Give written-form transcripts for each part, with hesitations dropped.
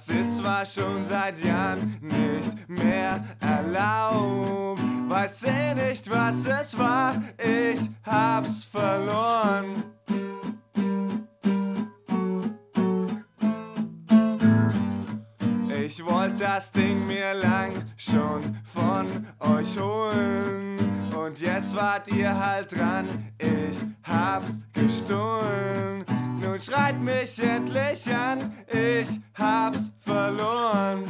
das ist zwar schon seit Jahren nicht mehr erlaubt. Weiß nicht, was es war, ich hab's verloren. Ich wollte das Ding mir lang schon von euch holen. Und jetzt wart ihr halt dran, ich hab's gestohlen. Nun schreit mich endlich an, ich hab's verloren.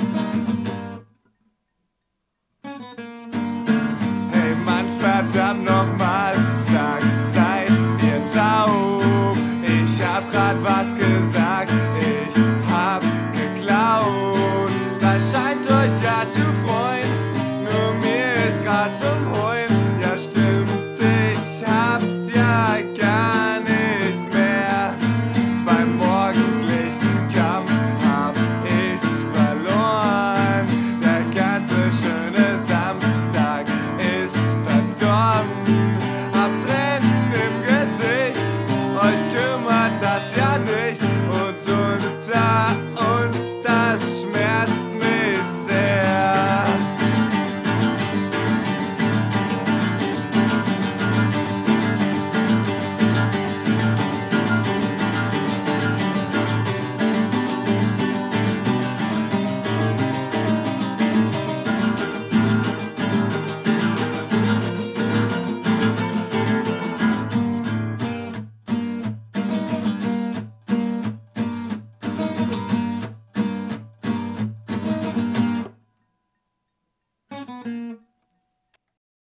Hey Mann, verdammt